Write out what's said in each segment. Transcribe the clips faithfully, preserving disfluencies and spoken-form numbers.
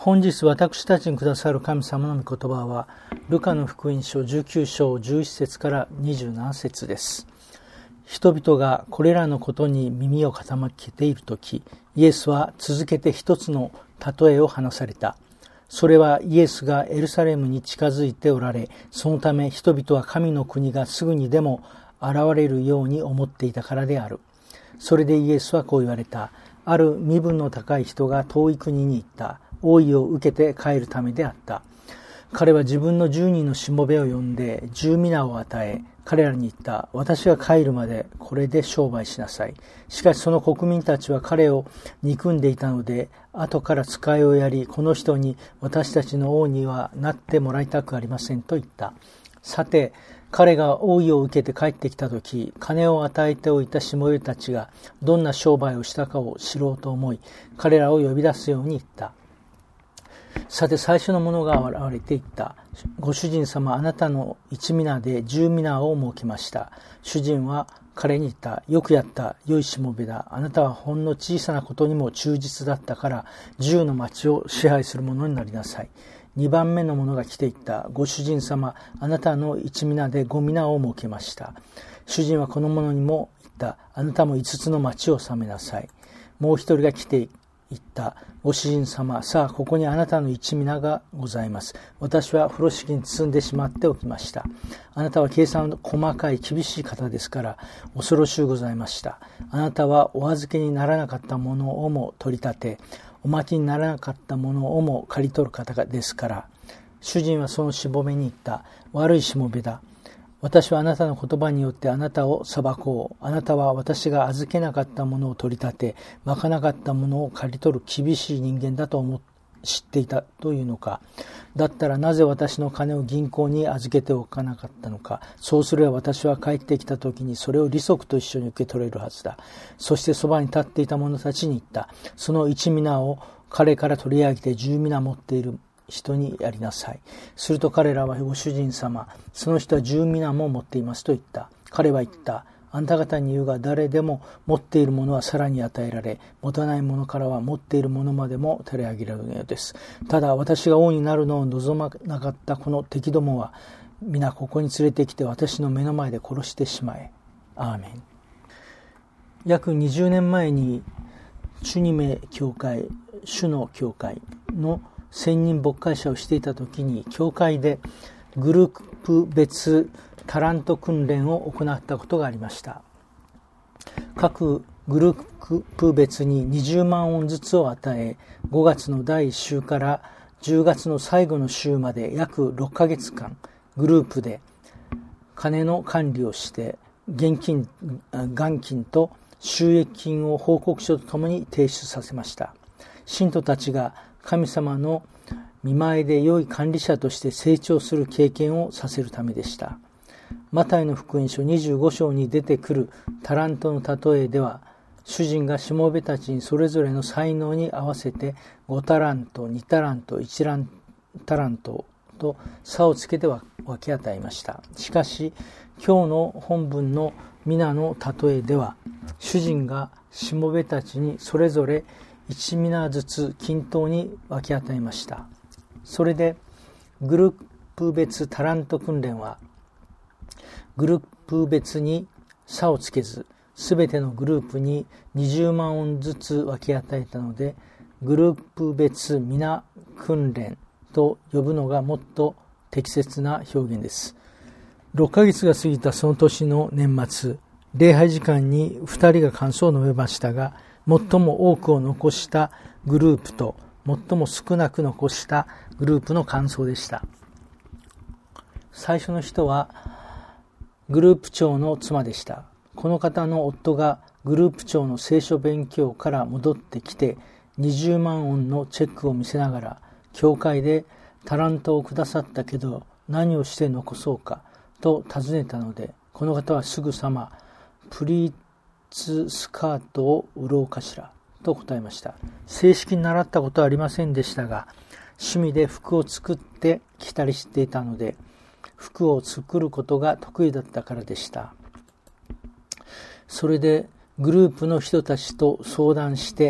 本日私たちにくださる神様の御言葉はルカの福音書じゅうきゅう章じゅういち節からにじゅうなな節です。人々がこれらのことに耳を傾けているとき、イエスは続けて一つの例えを話された。それはイエスがエルサレムに近づいておられ、そのため人々は神の国がすぐにでも現れるように思っていたからである。それでイエスはこう言われた。ある身分の高い人が遠い国に行った。王位を受けて帰るためであった。彼は自分の十人のしもべを呼んで十皆を与え、彼らに言った。私が帰るまでこれで商売しなさい。しかしその国民たちは彼を憎んでいたので、後から使いをやり、この人に私たちの王にはなってもらいたくありませんと言った。さて、彼が王位を受けて帰ってきたとき、金を与えておいたしもべたちがどんな商売をしたかを知ろうと思い、彼らを呼び出すように言った。さて最初の者が現れていった。ご主人様、あなたの一皆で十皆を設けました。主人は彼に言った。よくやった、良いしもべだ。あなたはほんの小さなことにも忠実だったから、十の町を支配する者になりなさい。二番目の者が来ていった。ご主人様、あなたの一皆で五皆を設けました。主人はこの者にも言った。あなたも五つの町を治めなさい。もう一人が来て言った。ご主人様、さあここにあなたの一皆がございます。私は風呂敷に包んでしまっておきました。あなたは計算の細かい厳しい方ですから恐ろしゅうございました。あなたはお預けにならなかったものをも取り立て、おまきにならなかったものをも借り取る方ですから。主人はそのしもべに言った。悪いしもべだ。私はあなたの言葉によってあなたを裁こう。あなたは私が預けなかったものを取り立て、まかなかったものを借り取る厳しい人間だと思知っていたというのか。だったらなぜ私の金を銀行に預けておかなかったのか。そうすれば私は帰ってきた時にそれを利息と一緒に受け取れるはずだ。そしてそばに立っていた者たちに言った。その一皆を彼から取り上げて十皆持っている人にやりなさい。すると彼らは、ご主人様、その人は十皆も持っていますと言った。彼は言った。あんた方に言うが、誰でも持っているものはさらに与えられ、持たないものからは持っているものまでも取り上げられるのです。ただ私が王になるのを望まなかったこの敵どもは、皆ここに連れてきて私の目の前で殺してしまえ。アーメン。約にじゅうねんまえに主に名教会、主の教会の専任牧会者をしていた時に、教会でグループ別タラント訓練を行ったことがありました。各グループ別ににじゅうまんウォンずつを与え、ごがつのだいいっ週からじゅうがつの最後の週まで約ろっかげつかん、グループで金の管理をして、現金、元金と収益金を報告書とともに提出させました。信徒たちが神様の見前で良い管理者として成長する経験をさせるためでした。マタイの福音書にじゅうご章に出てくるタラントの例えでは、主人がしもべたちにそれぞれの才能に合わせてごタラント、にタラント、いちタラントと差をつけて分け与えました。しかし今日の本文の皆の例えでは、主人がしもべたちにそれぞれ一皆ずつ均等に分け与えました。それでグループ別タラント訓練は、グループ別に差をつけず、すべてのグループににじゅうまんウォンずつ分け与えたので、グループ別皆訓練と呼ぶのがもっと適切な表現です。ろっかげつが過ぎたその年の年末、礼拝時間にふたりが感想を述べましたが、最も多くを残したグループと最も少なく残したグループの感想でした。最初の人はグループ長の妻でした。この方の夫がグループ長の聖書勉強から戻ってきてにじゅうまんウォンのチェックを見せながら、教会でタラントをくださったけど何をして残そうかと尋ねたので、この方はすぐさまプリーツスカートを売ろうかしらと答えました。正式に習ったことはありませんでしたが、趣味で服を作って着たりしていたので、服を作ることが得意だったからでした。それでグループの人たちと相談して、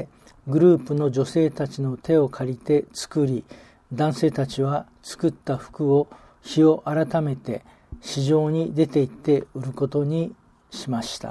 グループの女性たちの手を借りて作り、男性たちは作った服を日を改めて市場に出て行って売ることにしました。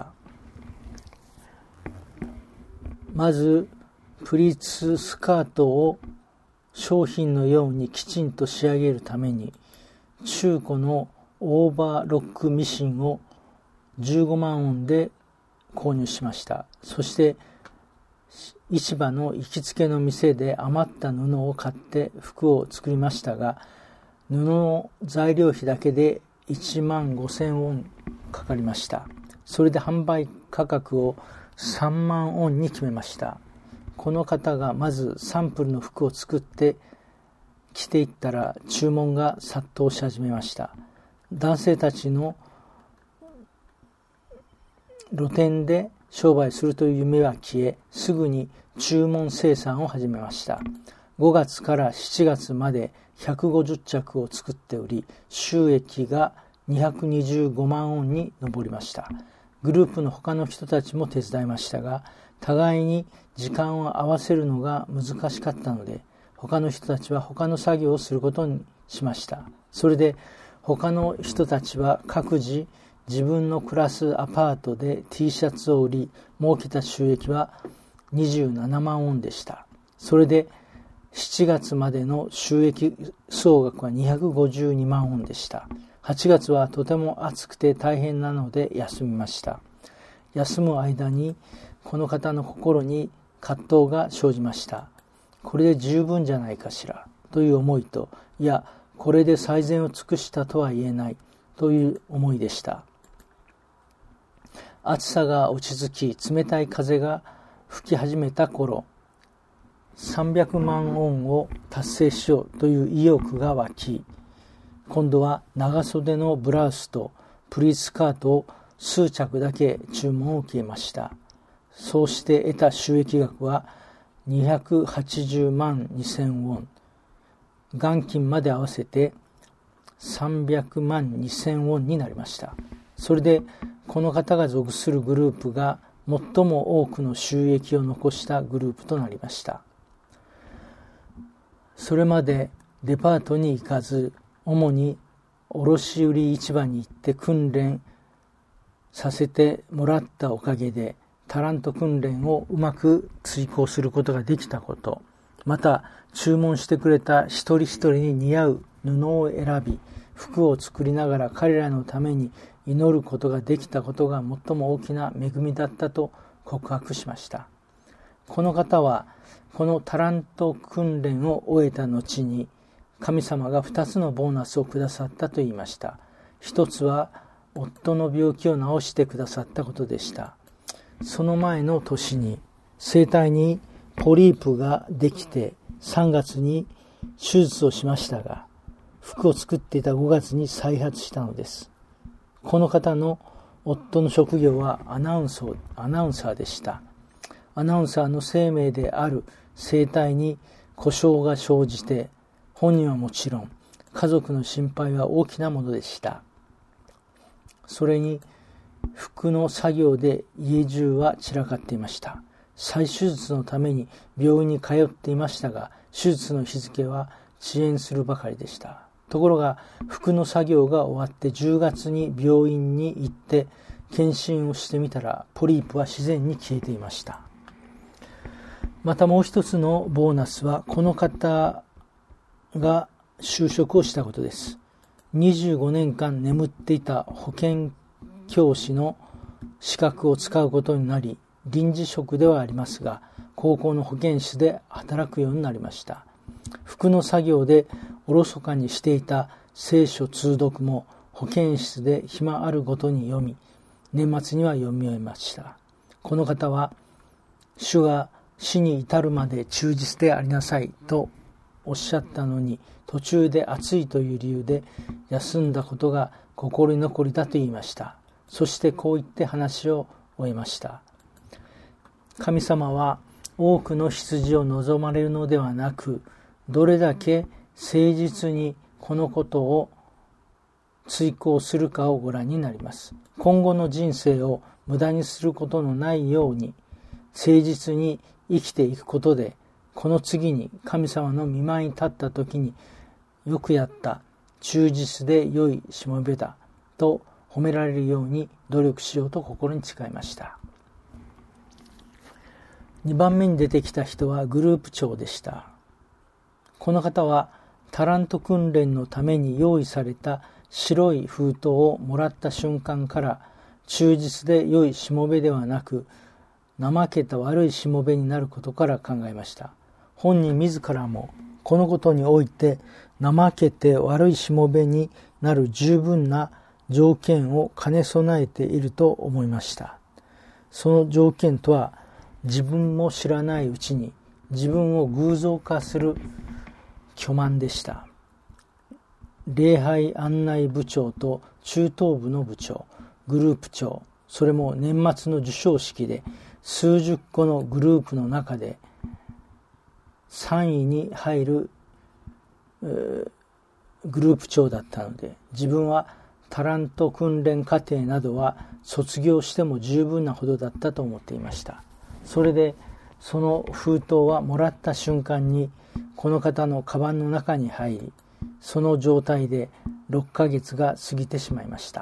まずプリーツスカートを商品のようにきちんと仕上げるために、中古のオーバーロックミシンをじゅうごまんウォンで購入しました。そして市場の行きつけの店で余った布を買って服を作りましたが、布の材料費だけでいちまんごせんウォンかかりました。それで販売価格をさんまんウォンに決めました。この方がまずサンプルの服を作って着ていったら注文が殺到し始めました。男性たちの露店で商売するという夢は消え、すぐに注文生産を始めました。ごがつからしちがつまでひゃくごじゅっちゃくを作っており、収益がにひゃくにじゅうごまんウォンに上りました。グループの他の人たちも手伝いましたが、互いに時間を合わせるのが難しかったので、他の人たちは他の作業をすることにしました。それで他の人たちは各自自分の暮らすアパートで T シャツを売り、儲けた収益はにじゅうななまんウォンでした。それでしちがつまでの収益総額はにひゃくごじゅうにまんウォンでした。はちがつはとても暑くて大変なので休みました。休む間にこの方の心に葛藤が生じました。これで十分じゃないかしらという思いと、いやこれで最善を尽くしたとは言えないという思いでした。暑さが落ち着き、冷たい風が吹き始めた頃、さんびゃくまんウォンを達成しようという意欲が湧き、今度は長袖のブラウスとプリーツスカートを数着だけ注文を受けました。そうして得た収益額はにひゃくはちじゅうまんにせんウォン、元金まで合わせてさんびゃくまんにせんウォンになりました。それでこの方が属するグループが最も多くの収益を残したグループとなりました。それまでデパートに行かず、主に卸売市場に行って訓練させてもらったおかげで、タラント訓練をうまく遂行することができたこと、また注文してくれた一人一人に似合う布を選び、服を作りながら彼らのために祈ることができたことが最も大きな恵みだったと告白しました。この方はこのタラント訓練を終えた後に、神様がふたつのボーナスをくださったと言いました。一つは夫の病気を治してくださったことでした。その前の年に声帯にポリープができてさんがつに手術をしましたが、服を作っていたごがつに再発したのです。この方の夫の職業はアナウンサー、アナウンサーでした。アナウンサーの生命である声帯に故障が生じて、本人はもちろん家族の心配は大きなものでした。それに服の作業で家中は散らかっていました。再手術のために病院に通っていましたが、手術の日付は遅延するばかりでした。ところが服の作業が終わってじゅうがつに病院に行って検診をしてみたら、ポリープは自然に消えていました。またもう一つのボーナスは、この方が就職をしたことです。にじゅうごねんかん眠っていた保健教師の資格を使うことになり、臨時職ではありますが、高校の保健室で働くようになりました。服の作業でおろそかにしていた聖書通読も保健室で暇あるごとに読み、年末には読み終えました。この方は、主が死に至るまで忠実でありなさいとおっしゃったのに、途中で暑いという理由で休んだことが心に残りだと言いました。そしてこう言って話を終えました。神様は多くの羊を望まれるのではなく、どれだけ誠実にこのことを遂行するかをご覧になります。今後の人生を無駄にすることのないように、誠実に生きていくことで、この次に神様の御前に立った時に、よくやった、忠実で良いしもべだと褒められるように努力しようと心に誓いました。にばんめに出てきた人はグループ長でした。この方はタラント訓練のために用意された白い封筒をもらった瞬間から、忠実で良いしもべではなく、怠けた悪いしもべになることから考えました。本人自らもこのことにおいて怠けて悪いしもべになる十分な条件を兼ね備えていると思いました。その条件とは、自分も知らないうちに自分を偶像化する巨慢でした。礼拝案内部長と中等部の部長、グループ長、それも年末の授賞式で数十個のグループの中でさんいに入る、えー、グループ長だったので、自分はタラント訓練課程などは卒業しても十分なほどだったと思っていました。それでその封筒はもらった瞬間にこの方のカバンの中に入り、その状態でろっかげつが過ぎてしまいました。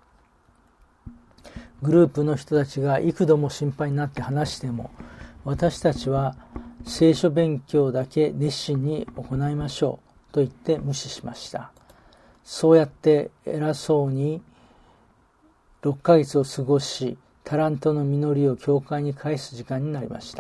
グループの人たちが幾度も心配になって話しても、私たちは聖書勉強だけ熱心に行いましょうと言って無視しました。そうやって偉そうにろっかげつを過ごし、タラントの実りを教会に返す時間になりました。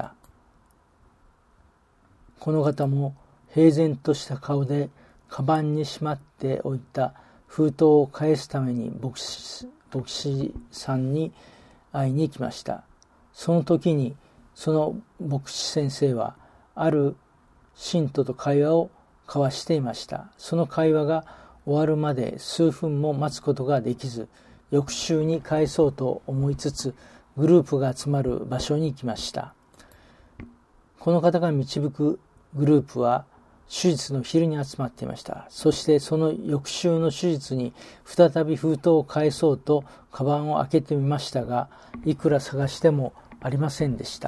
この方も平然とした顔でカバンにしまっておいた封筒を返すために牧師、牧師さんに会いに行きました。その時にその牧師先生はある信徒と会話を交わしていました。その会話が終わるまで数分も待つことができず、翌週に返そうと思いつつグループが集まる場所に行きました。この方が導くグループは手術の昼に集まっていました。そしてその翌週の手術に再び封筒を返そうとカバンを開けてみましたが、いくら探してもありませんでした。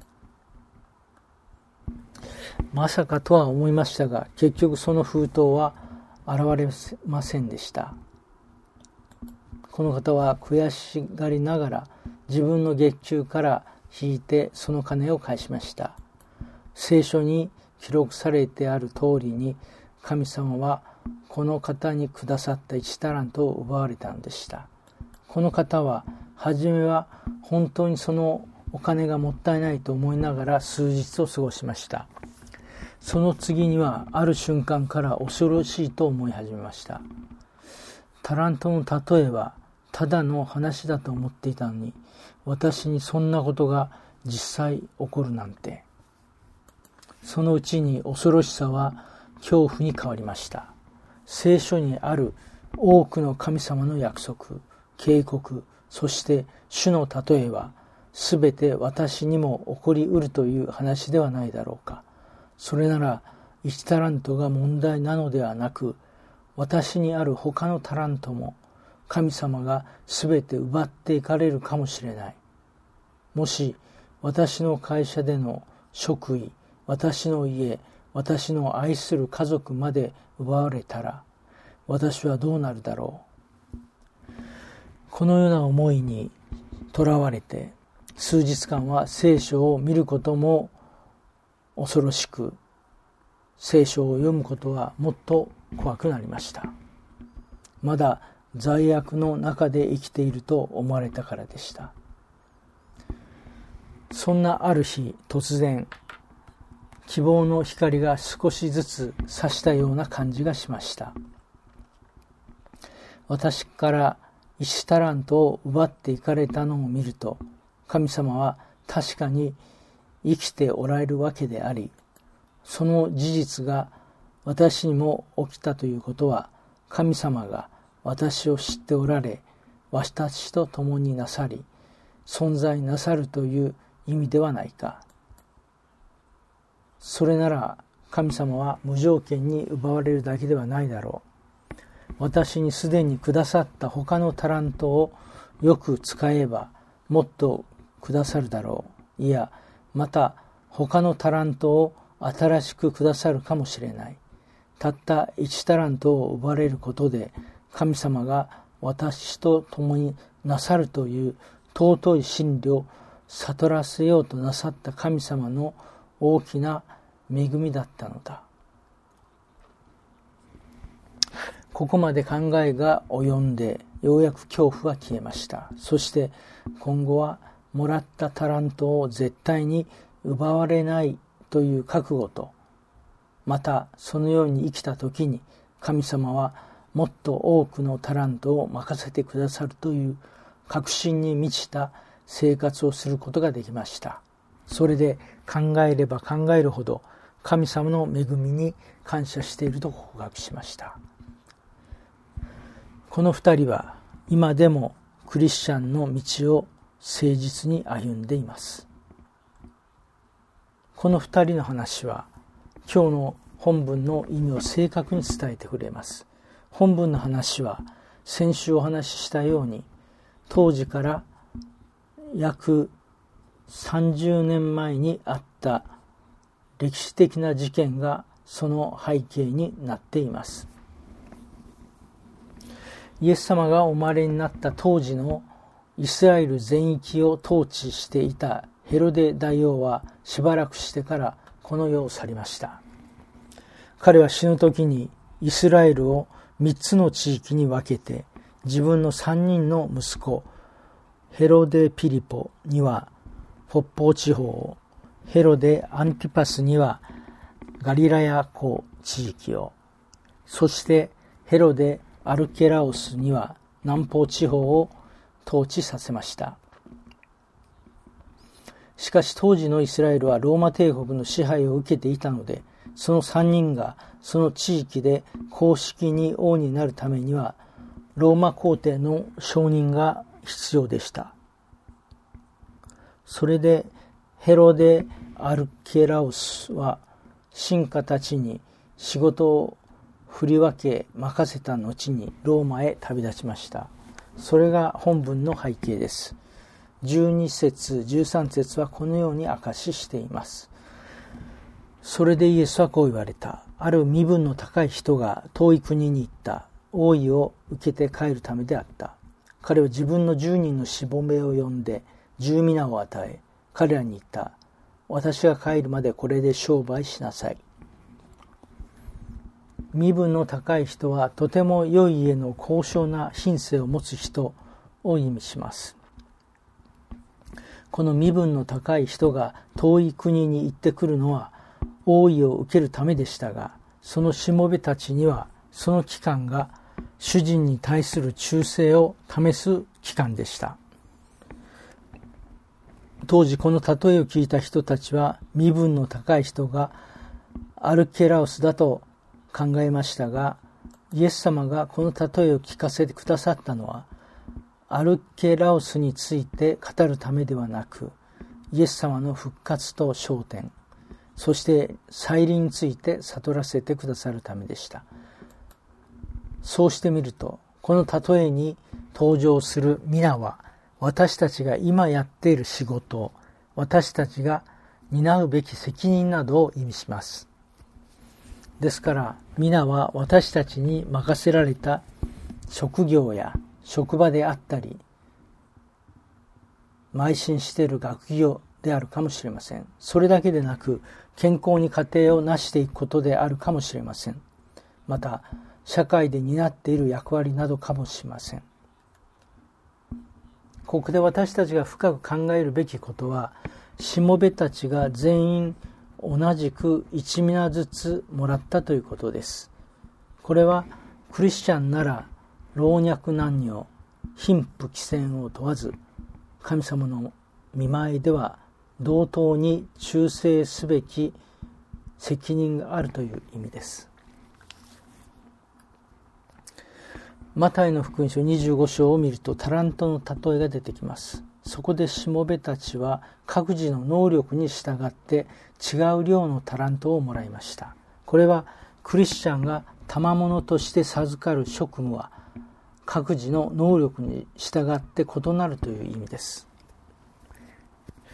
まさかとは思いましたが、結局その封筒は現れませんでした。この方は悔しがりながら自分の月給から引いてその金を返しました。聖書に記録されてある通りに、神様はこの方にくださったいちタラントを奪われたのでした。この方は初めは本当にそのお金がもったいないと思いながら数日を過ごしました。その次にはある瞬間から恐ろしいと思い始めました。タラントの例えはただの話だと思っていたのに、私にそんなことが実際起こるなんて。そのうちに恐ろしさは恐怖に変わりました。聖書にある多くの神様の約束、警告、そして主の例えはすべて私にも起こりうるという話ではないだろうか。それならいちタラントが問題なのではなく、私にある他のタラントも神様がすべて奪っていかれるかもしれない。もし私の会社での職位、私の家、私の愛する家族まで奪われたら、私はどうなるだろう。このような思いにとらわれて、数日間は聖書を見ることも恐ろしく、聖書を読むことはもっと怖くなりました。まだ罪悪の中で生きていると思われたからでした。そんなある日、突然希望の光が少しずつ差したような感じがしました。私からいちタラントを奪っていかれたのを見ると、神様は確かに生きておられるわけであり、その事実が私にも起きたということは、神様が私を知っておられ、私と共になさり、存在なさるという意味ではないか。それなら神様は無条件に奪われるだけではないだろう。私にすでにくださった他のタラントをよく使えばもっとくださるだろう。いや、 また他のタラントを新しくくださるかもしれない。たった一タラントを奪われることで、神様が私と共になさるという尊い真理を悟らせようとなさった神様の大きな恵みだったのだ。ここまで考えが及んで、ようやく恐怖は消えました。そして今後はもらったタラントを絶対に奪われないという覚悟と、またそのように生きた時に神様はもっと多くのタラントを任せてくださるという確信に満ちた生活をすることができました。それで考えれば考えるほど神様の恵みに感謝していると告白しました。この二人は今でもクリスチャンの道を誠実に歩んでいます。この二人の話は今日の本文の意味を正確に伝えてくれます。本文の話は先週お話ししたように、当時から約さんじゅうねんまえにあった歴史的な事件がその背景になっています。イエス様がお生まれになった当時のイスラエル全域を統治していたヘロデ大王はしばらくしてからこの世を去りました。彼は死ぬ時にイスラエルをみっつの地域に分けて、自分のさんにんの息子ヘロデ・ピリポには北方地方を、ヘロデ・アンティパスにはガリラヤ湖地域を、そしてヘロデ・アルケラオスには南方地方を統治させました。しかし当時のイスラエルはローマ帝国の支配を受けていたので、そのさんにんがその地域で公式に王になるためにはローマ皇帝の承認が必要でした。それでヘロデ・アルケラオスは臣下たちに仕事を振り分け任せた後にローマへ旅立ちました。それが本文の背景です。じゅうに節、じゅうさん節はこのように明かししています。それでイエスはこう言われた。ある身分の高い人が遠い国に行った。王位を受けて帰るためであった。彼は自分の十人のしもべを呼んで十皆を与え、彼らに言った。私が帰るまでこれで商売しなさい。身分の高い人はとても良い家の高尚な品性を持つ人を意味します。この身分の高い人が遠い国に行ってくるのは王位を受けるためでしたが、そのしもべたちにはその期間が主人に対する忠誠を試す期間でした。当時この例えを聞いた人たちは身分の高い人がアルケラオスだと考えましたが、イエス様がこの例えを聞かせてくださったのはアルケラオスについて語るためではなく、イエス様の復活と昇天、そして再臨について悟らせてくださるためでした。そうしてみると、この例えに登場する皆は私たちが今やっている仕事、私たちが担うべき責任などを意味します。ですから皆は私たちに任せられた職業や職場であったり、邁進している学業であるかもしれません。それだけでなく、健康に家庭を成していくことであるかもしれません。また、社会で担っている役割などかもしれません。ここで私たちが深く考えるべきことは、しもべたちが全員同じく一皆ずつもらったということです。これはクリスチャンなら老若男女、貧富貴賤を問わず、神様の御前では同等に忠誠すべき責任があるという意味です。マタイの福音書にじゅうご章を見るとタラントの例えが出てきます。そこでしもべたちは各自の能力に従って違う量のタラントをもらいました。これはクリスチャンが賜物として授かる職務は各自の能力に従って異なるという意味です。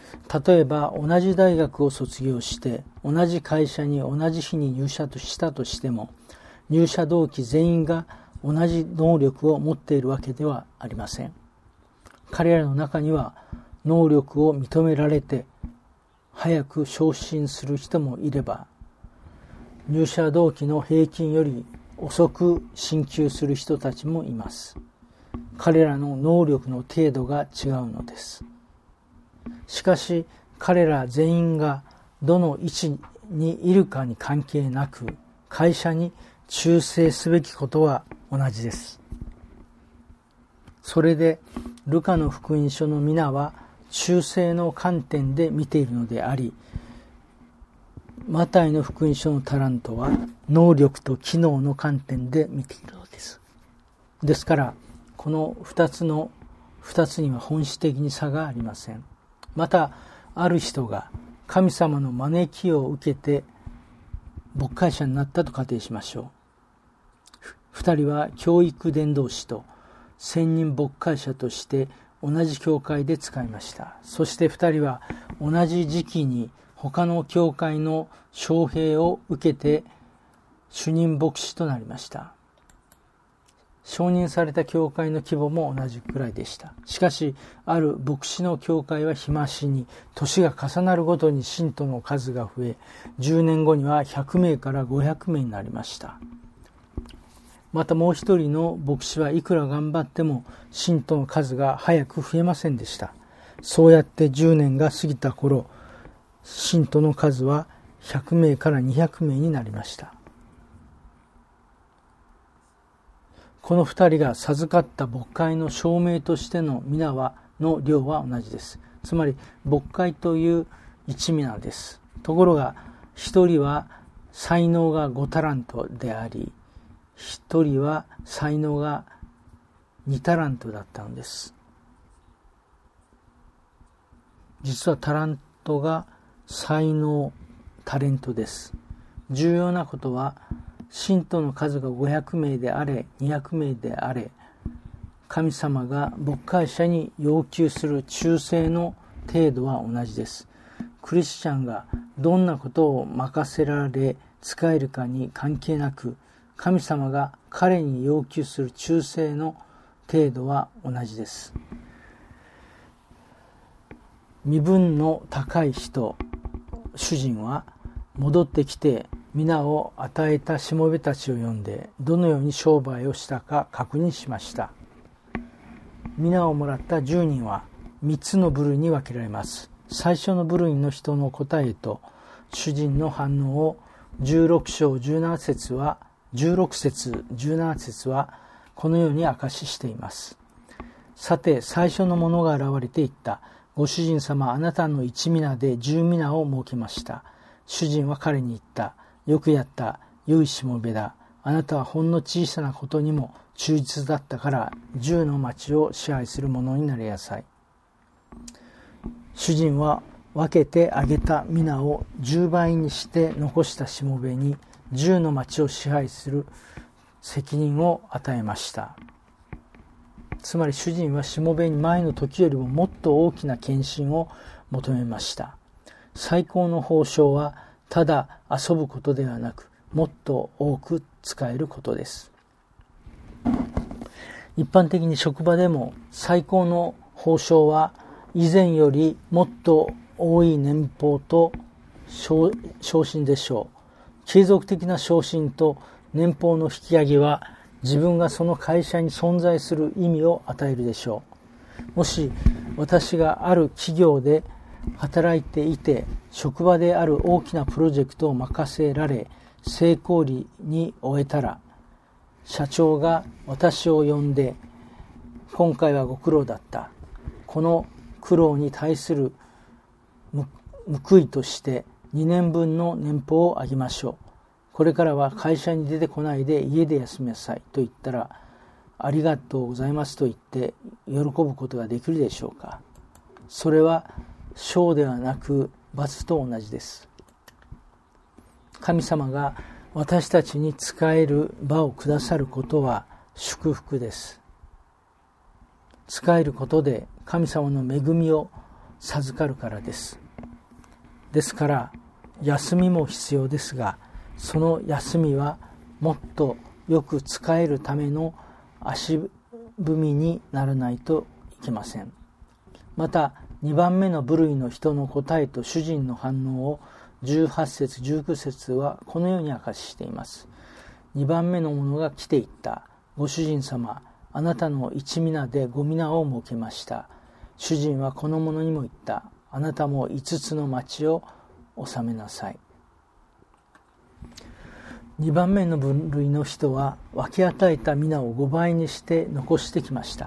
例えば同じ大学を卒業して同じ会社に同じ日に入社したとしても、入社同期全員が同じ能力を持っているわけではありません。彼らの中には能力を認められて早く昇進する人もいれば、入社同期の平均より遅く進級する人たちもいます。彼らの能力の程度が違うのです。しかし彼ら全員がどの位置にいるかに関係なく、会社に忠誠すべきことは同じです。それでルカの福音書の皆は忠誠の観点で見ているのであり、マタイの福音書のタラントは能力と機能の観点で見ているのです。ですからこの二つの二つには本質的に差がありません。またある人が神様の招きを受けて牧会者になったと仮定しましょう。二人は教育伝道師と専任牧会者として同じ教会で使いました。そして二人は同じ時期に他の教会の招聘を受けて主任牧師となりました。承認された教会の規模も同じくらいでした。しかしある牧師の教会は日増しに年が重なるごとに信徒の数が増え、じゅうねんごにはひゃくめいからごひゃくめいになりました。またもう一人の牧師はいくら頑張っても信徒の数が早く増えませんでした。そうやってじゅうねんが過ぎた頃、信徒の数はひゃくめいからにひゃくめいになりました。この二人が授かった牧会の証明としての皆はの量は同じです。つまり牧会という一皆です。ところが一人は才能がごタラントであり、一人は才能がにタラントだったのです。実はタラントが才能、タレントです。重要なことは信徒の数がごひゃくめいであれにひゃくめいであれ、神様が牧会者に要求する忠誠の程度は同じです。クリスチャンがどんなことを任せられ使えるかに関係なく、神様が彼に要求する忠誠の程度は同じです。身分の高い人、主人は戻ってきて皆を与えたしもべたちを呼んでどのように商売をしたか確認しました。皆をもらったじゅうにんはみっつの部類に分けられます。最初の部類の人の答えと主人の反応をじゅうろくしょうじゅうななせつはじゅうろくせつじゅうななせつはこのように明かししています。さて最初の者が現れて言った。ご主人様、あなたの一皆で十皆を設けました。主人は彼に言った。よくやった。良いしもべだ。あなたはほんの小さなことにも忠実だったから十の町を支配する者になりなさい。主人は分けてあげた皆を十倍にして残したしもべに十の町を支配する責任を与えました。つまり主人はしもべに前の時よりももっと大きな献身を求めました。最高の報酬はただ遊ぶことではなく、もっと多く使えることです。一般的に職場でも最高の報酬は以前よりもっと多い年俸と昇進でしょう。継続的な昇進と年俸の引き上げは自分がその会社に存在する意味を与えるでしょう。もし私がある企業で働いていて、職場である大きなプロジェクトを任せられ成功裏に終えたら、社長が私を呼んで、今回はご苦労だった。この苦労に対する報いとしてにねんぶんの年俸を上げましょう。これからは会社に出てこないで家で休みなさいと言ったら、ありがとうございますと言って喜ぶことができるでしょうか。それは賞ではなく罰と同じです。神様が私たちに使える場をくださることは祝福です。使えることで神様の恵みを授かるからです。ですから休みも必要ですが、その休みはもっとよく使えるための足踏みにならないといけません。またにばんめの部類の人の答えと主人の反応をじゅうはち節じゅうきゅう節はこのように明かししています。にばんめの者が来ていった。ご主人様、あなたの一皆でご皆を設けました。主人はこの者にも言った。あなたも五つの町を治めなさい。にばんめの分類の人は分け与えた皆をごばいにして残してきました。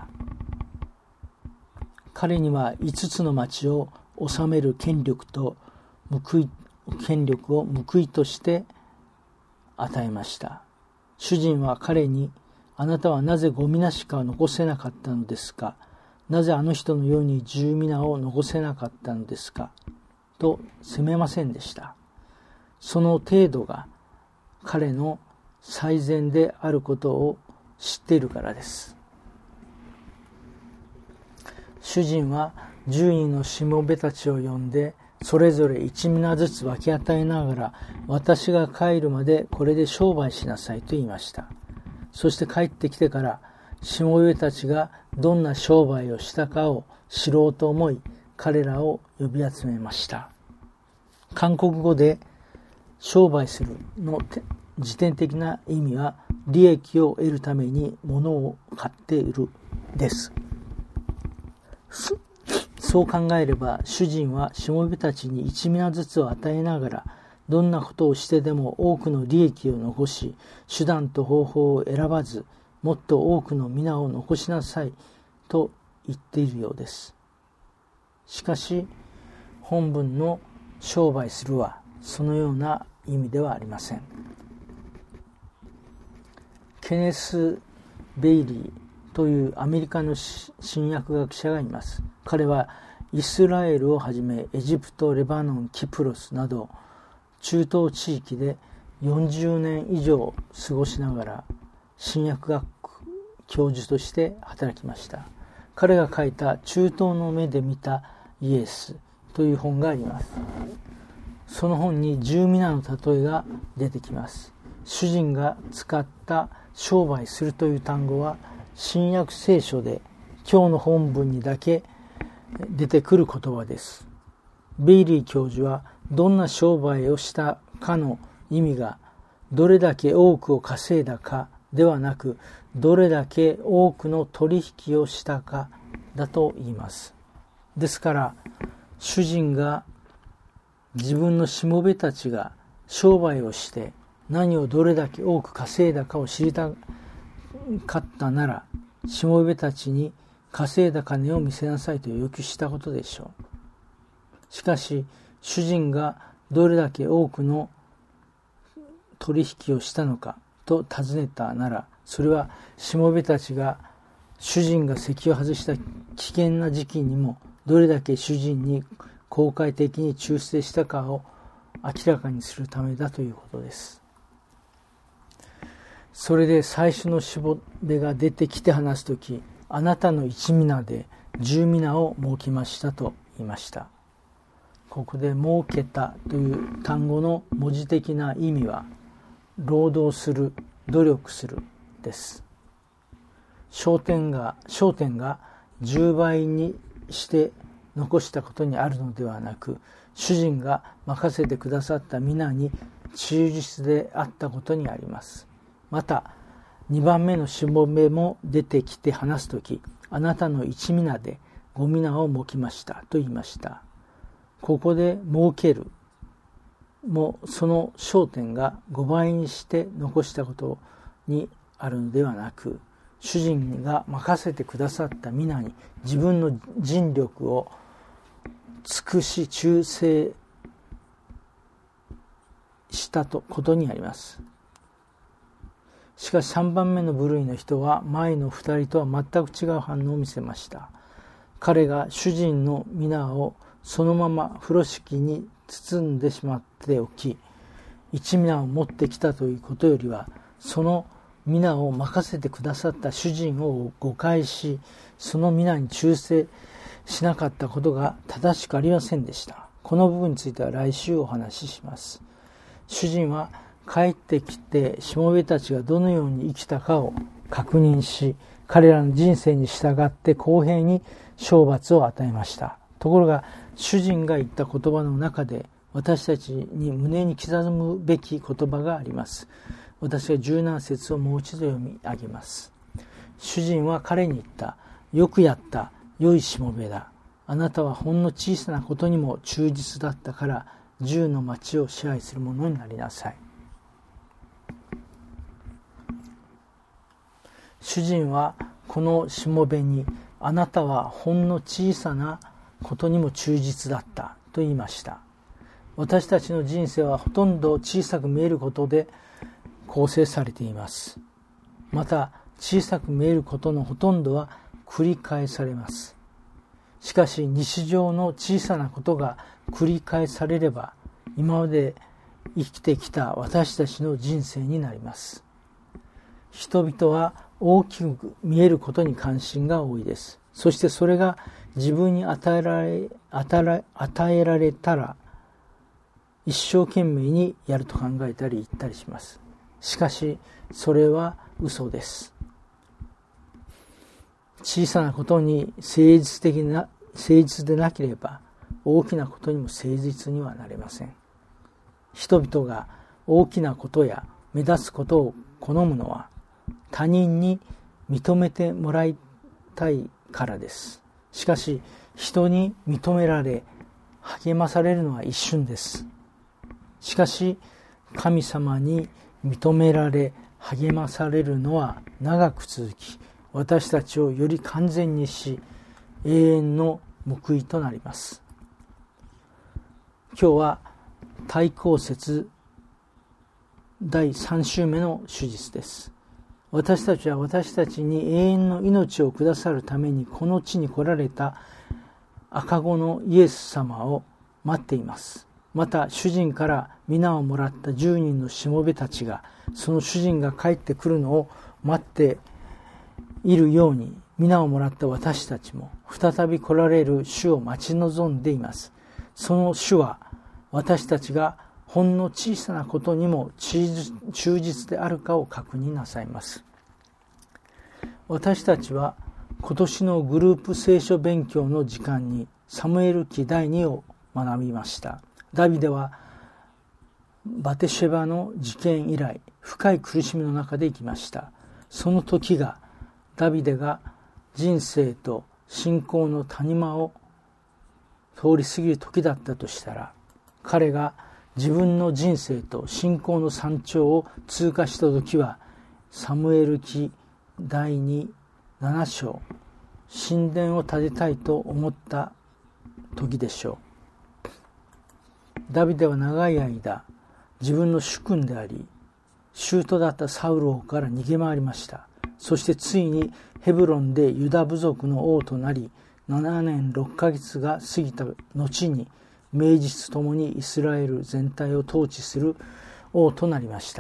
彼には五つの町を治める権力と報い権力を報いとして与えました。主人は彼に、あなたはなぜご皆しか残せなかったのですか？なぜあの人のように十皆を残せなかったのですか？と責めませんでした。その程度が彼の最善であることを知っているからです。主人は十人のしもべたちを呼んで、それぞれ一皆ずつ分け与えながら、私が帰るまでこれで商売しなさいと言いました。そして帰ってきてから、しもべたちがどんな商売をしたかを知ろうと思い、彼らを呼び集めました。韓国語で商売するの時点的な意味は、利益を得るために物を買っているです。そう考えれば、主人はしもべたちに一皆ずつを与えながら、どんなことをしてでも多くの利益を残し、手段と方法を選ばず、もっと多くの皆を残しなさいと言っているようです。しかし、本文の商売するはそのような意味ではありません。ケネス・ベイリーというアメリカの新約学者がいます。彼はイスラエルをはじめエジプト、レバノン、キプロスなど中東地域でよんじゅうねん以上過ごしながら新約学教授として働きました。彼が書いた中東の目で見たイエスという本があります。その本に十皆の例えが出てきます。主人が使った商売するという単語は新約聖書で今日の本文にだけ出てくる言葉です。ベイリー教授はどんな商売をしたかの意味がどれだけ多くを稼いだかではなく、どれだけ多くの取引をしたかだと言います。ですから主人が自分のしもべたちが商売をして何をどれだけ多く稼いだかを知りたかったなら、しもべたちに稼いだ金を見せなさいと要求したことでしょう。しかし主人がどれだけ多くの取引をしたのかと尋ねたなら、それはしもべたちが主人が席を外した危険な時期にもどれだけ主人に公開的に忠誠したかを明らかにするためだということです。それで最初のしもべが出てきて話すとき、あなたの一皆で十皆を設けましたと言いました。ここで設けたという単語の文字的な意味は、労働する、努力するです。焦点が、焦点がじゅうばいにして残したことにあるのではなく、主人が任せてくださった皆に忠実であったことにあります。またにばんめのしもべも出てきて話すとき、あなたの一皆でご皆を設けましたと言いました。ここで設けるもその焦点がごばいにして残したことにあるのではなく、主人が任せてくださった皆に自分の尽力を尽くし忠誠したとことにあります。しかしさんばんめの部類の人は前のふたりとは全く違う反応を見せました。彼が主人の皆をそのまま風呂敷に包んでしまっておき、一皆を持ってきたということよりは、その皆を任せてくださった主人を誤解し、その皆に忠誠しなかったことが正しくありませんでした。この部分については来週お話しします。主人は帰ってきてしもべたちがどのように生きたかを確認し、彼らの人生に従って公平に賞罰を与えました。ところが主人が言った言葉の中で私たちに胸に刻むべき言葉があります。私が十何節をもう一度読み上げます。主人は彼に言った。よくやった、良いしもべだ。あなたはほんの小さなことにも忠実だったから十の町を支配する者になりなさい。主人はこのしもべに、あなたはほんの小さなことにも忠実だったと言いました。私たちの人生はほとんど小さく見えることで構成されています。また小さく見えることのほとんどは繰り返されます。しかし日常の小さなことが繰り返されれば、今まで生きてきた私たちの人生になります。人々は大きく見えることに関心が多いです。そしてそれが自分に与えられ、与えられたら一生懸命にやると考えたり言ったりします。しかしそれは嘘です。小さなことに誠実的な誠実でなければ大きなことにも誠実にはなれません。人々が大きなことや目立つことを好むのは他人に認めてもらいたいからです。しかし人に認められ励まされるのは一瞬です。しかし神様に認められ励まされるのは長く続き、私たちをより完全にし永遠の報いとなります。今日は対抗節だいさん週目の手術です。私たちは私たちに永遠の命をくださるためにこの地に来られた赤子のイエス様を待っています。また主人から皆をもらったじゅうにんのしもべたちがその主人が帰ってくるのを待っているように、皆をもらった私たちも再び来られる主を待ち望んでいます。その主は私たちがほんの小さなことにも忠実であるかを確認なさいます。私たちは今年のグループ聖書勉強の時間にサムエル記だいにを学びました。ダビデはバテシェバの事件以来深い苦しみの中で生きました。その時がダビデが人生と信仰の谷間を通り過ぎる時だったとしたら、彼が自分の人生と信仰の山頂を通過した時はサムエル記だいになな章、神殿を建てたいと思った時でしょう。ダビデは長い間自分の主君であり舅だったサウル王から逃げ回りました。そしてついにヘブロンでユダ部族の王となり、ななねんろっかげつが過ぎた後に名実ともにイスラエル全体を統治する王となりました。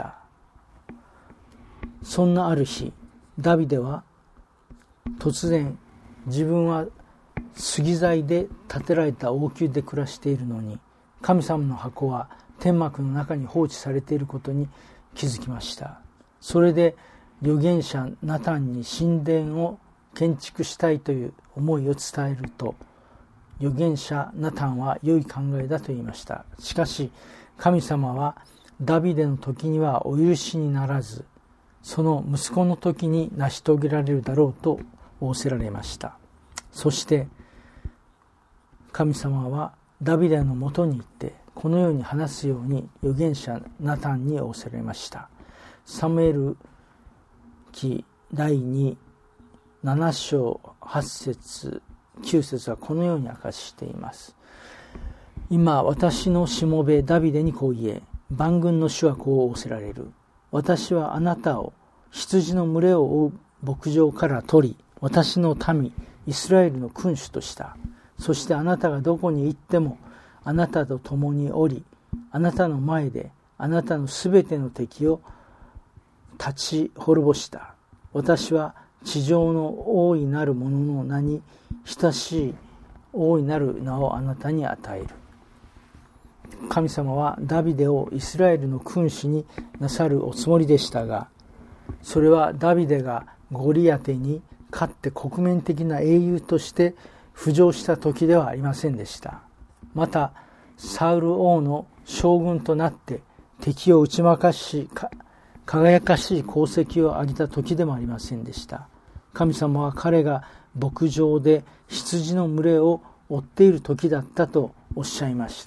そんなある日、ダビデは突然、自分は杉材で建てられた王宮で暮らしているのに、神様の箱は天幕の中に放置されていることに気づきました。それで預言者ナタンに神殿を建築したいという思いを伝えると、預言者ナタンは良い考えだと言いました。しかし神様はダビデの時にはお許しにならず、その息子の時に成し遂げられるだろうと仰せられました。そして神様はダビデのもとに行ってこのように話すように預言者ナタンに仰せられました。サムエル記だいになな章はち節きゅう節はこのように明かしています。今私のしもべダビデにこう言え、万軍の主はこう仰せられる。私はあなたを羊の群れを追う牧場から取り、私の民イスラエルの君主とした。そしてあなたがどこに行ってもあなたと共におり、あなたの前であなたのすべての敵を立ち滅ぼした。私は地上の大いなる者の名に親しい大いなる名をあなたに与える。神様はダビデをイスラエルの君主になさるおつもりでしたが、それはダビデがゴリアテに勝って国民的な英雄として浮上した時ではありませんでした。またサウル王の将軍となって敵を打ち負かし輝かしい功績を挙げた時でもありませんでした。神様は彼が牧場で羊の群れを追っている時だったとおっしゃいました。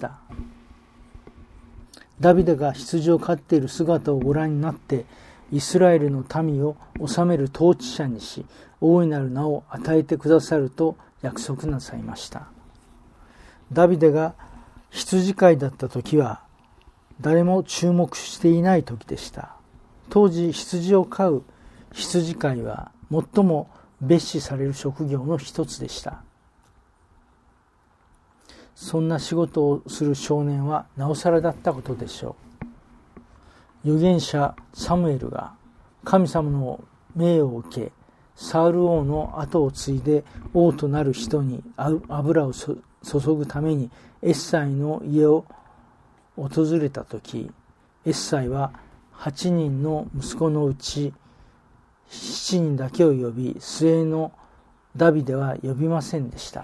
ダビデが羊を飼っている姿をご覧になってイスラエルの民を治める統治者にし、大いなる名を与えてくださると約束なさいました。ダビデが羊飼いだった時は誰も注目していない時でした。当時羊を飼う羊飼いは最も蔑視される職業の一つでした。そんな仕事をする少年はなおさらだったことでしょう。預言者サムエルが神様の命を受け、サウル王の後を継いで王となる人に油を注ぐためにエッサイの家を訪れたとき、エッサイははちにんの息子のうちしちにんだけを呼び、末のダビデは呼びませんでした。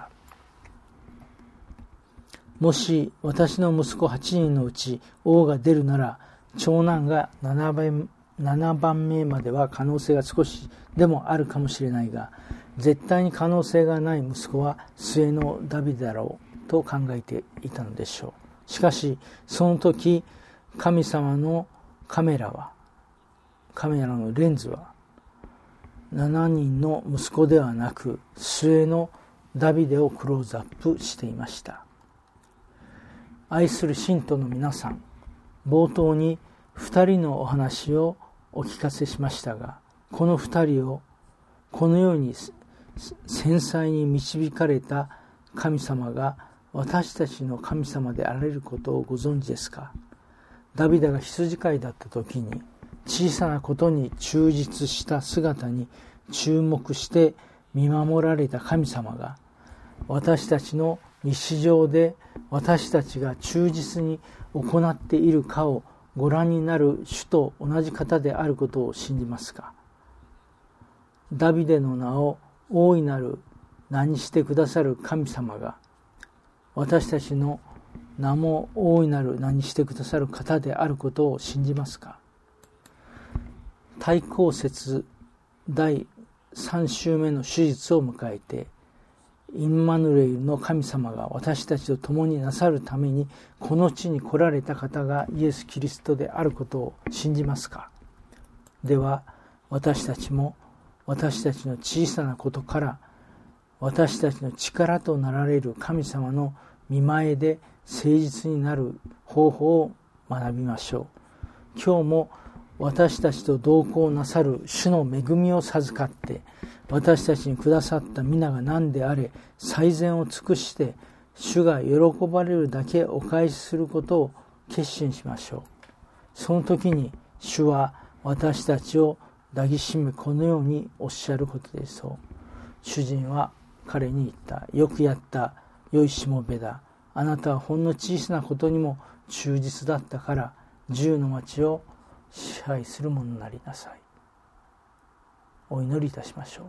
もし私の息子はちにんのうち王が出るなら、長男がななばんめまでは可能性が少しでもあるかもしれないが、絶対に可能性がない息子は末のダビデだろうと考えていたのでしょう。しかしその時、神様のカメラはカメラのレンズはしちにんの息子ではなく末のダビデをクローズアップしていました。愛する信徒の皆さん、冒頭にふたりのお話をお聞かせしましたが、このふたりをこのように繊細に導かれた神様が私たちの神様であられることをご存知ですか？ダビデが羊飼いだった時に小さなことに忠実した姿に注目して見守られた神様が、私たちの日常で私たちが忠実に行っているかをご覧になる主と同じ方であることを信じますか？ダビデの名を大いなる名にしてくださる神様が、私たちの名も大いなる名にしてくださる方であることを信じますか？対抗節だいさん週目の手術を迎えて、インマヌエルの神様が私たちと共になさるためにこの地に来られた方がイエス・キリストであることを信じますか？では私たちも私たちの小さなことから私たちの力となられる神様の御前で誠実になる方法を学びましょう。今日も私たちと同行なさる主の恵みを授かって、私たちにくださった皆が何であれ最善を尽くして主が喜ばれるだけお返しすることを決心しましょう。その時に主は私たちを抱きしめこのようにおっしゃることでしょう。主人は彼に言った。よくやった良いしもべだ。あなたはほんの小さなことにも忠実だったから十の町を支配するものになりなさい。お祈りいたしましょう。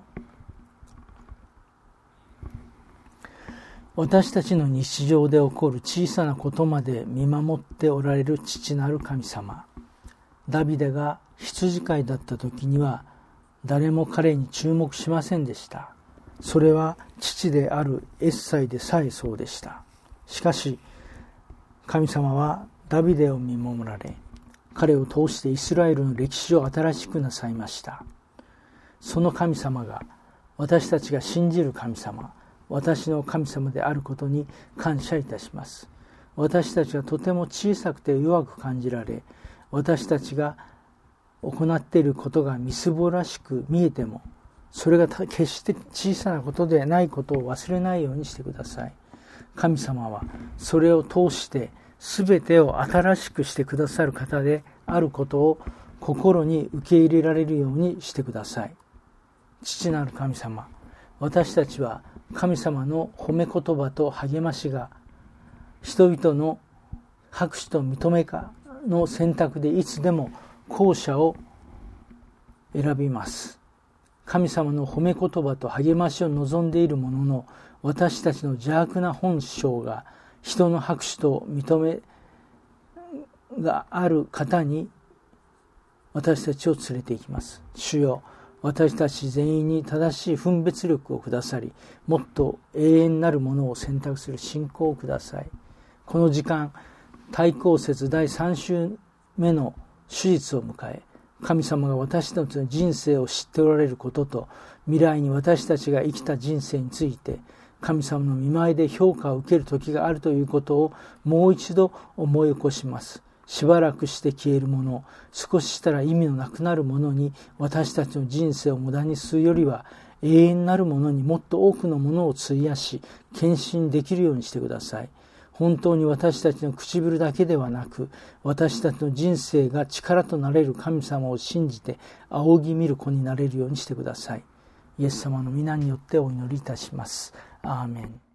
私たちの日常で起こる小さなことまで見守っておられる父なる神様。ダビデが羊飼いだった時には誰も彼に注目しませんでした。それは父であるエッサイでさえそうでした。しかし神様はダビデを見守られ、彼を通してイスラエルの歴史を新しくなさいました。その神様が私たちが信じる神様、私の神様であることに感謝いたします。私たちはとても小さくて弱く感じられ、私たちが行っていることがみすぼらしく見えても、それが決して小さなことでないことを忘れないようにしてください。神様はそれを通して全てを新しくしてくださる方であることを心に受け入れられるようにしてください。父なる神様、私たちは神様の褒め言葉と励ましが人々の拍手と認めかの選択でいつでも後者を選びます。神様の褒め言葉と励ましを望んでいるものの、私たちの邪悪な本性が人の拍手と認めがある方に私たちを連れて行きます。主よ、私たち全員に正しい分別力をくださり、もっと永遠なるものを選択する信仰をください。この時間、対抗節だいさん週目の手術を迎え、神様が私たちの人生を知っておられることと、未来に私たちが生きた人生について神様の御前で評価を受ける時があるということをもう一度思い起こします。しばらくして消えるもの、少ししたら意味のなくなるものに私たちの人生を無駄にするよりは、永遠なるものにもっと多くのものを費やし献身できるようにしてください。本当に私たちの唇だけではなく、私たちの人生が力となれる神様を信じて仰ぎ見る子になれるようにしてください。イエス様の皆によってお祈りいたします。アーメン。